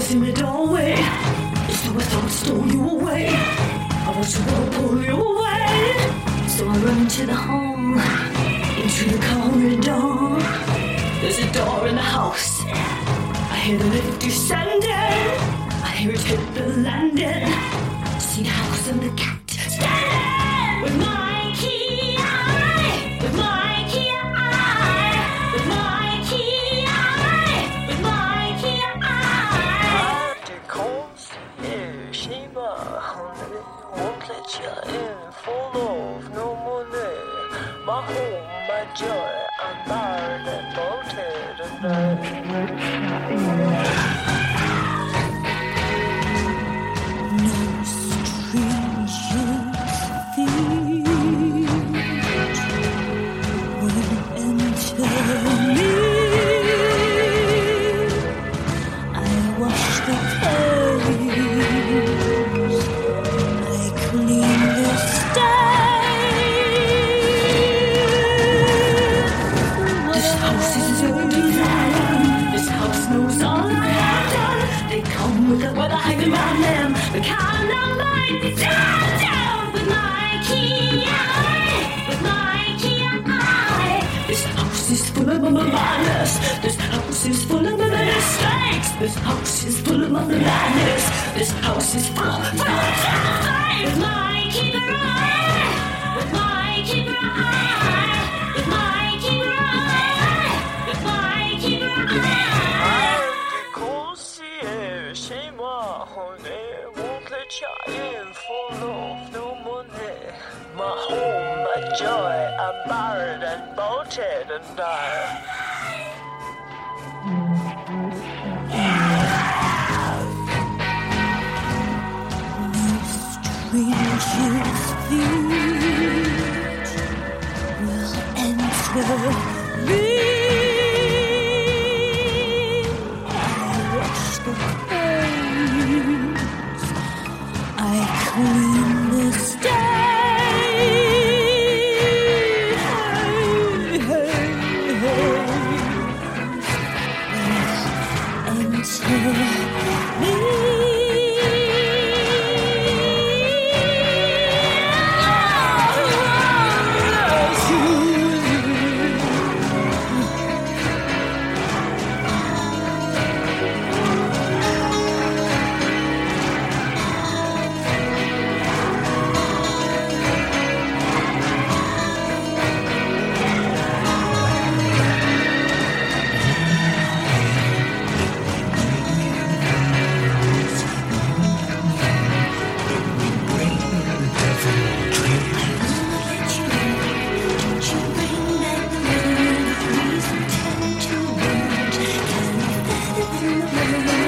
was in the doorway. So I thought stole you away. I was gonna pull you away. So I run into the hall, into the corridor. There's a door in the house. I hear the lift descending. I hear it hit the landing. See the house and the cat standing with my key eye, with my key eye, with my key eye, with my key eye. Det konstiga Shima, won't let you in, full of no money. My home, my joy, I'm married and bolted The kind of light down with my key eye, with my key eye. This house is full of madness. This house is full of mistakes. This house is full of madness. This house is full of with my keeper eye, with my keeper eye, with my keeper eye, with my keeper eye. In full of no money. My home, my joy, I'm married and bolted and died. Stranger's feet will enter me. I wash the face. I clean the stage. Hey, hey, hey. Enter me. Can you